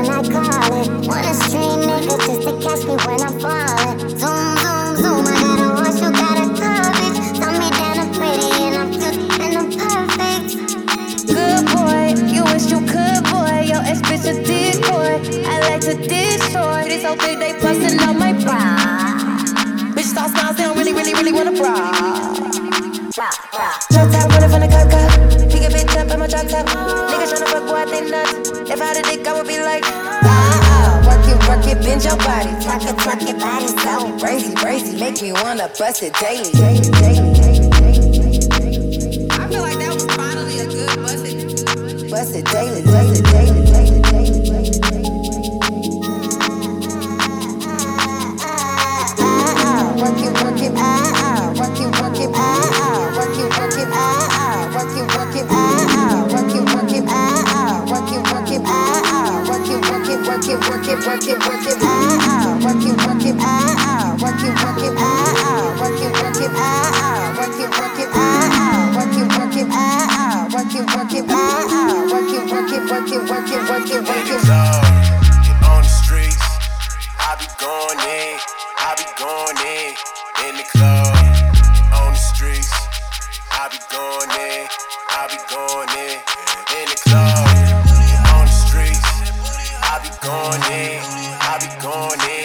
when I call it. Want a street nigga just to catch me when I'm falling. Zoom, zoom, zoom, I got a horse, you got a car, bitch. Tell me that I'm pretty and I'm cute and I'm perfect. Good boy, you wish you could, boy. Your ex bitch a decoy. I like to destroy. These whole thing they bustin' on my bra. Bitch start smiles, they don't really wanna bra. Drop top, running from the cop car. Pick a bitch up, I'm a drop top. Niggas tryna fuck, boy, I think nuts. If I had a dick, I would be like, work it, bend your body. Tuck it, body so Brazy, make me wanna bust it daily. I feel like that was finally a good busted. Bust it daily. On the streets, I be going in the club. On the streets, I be going in the club. On the streets, I be going in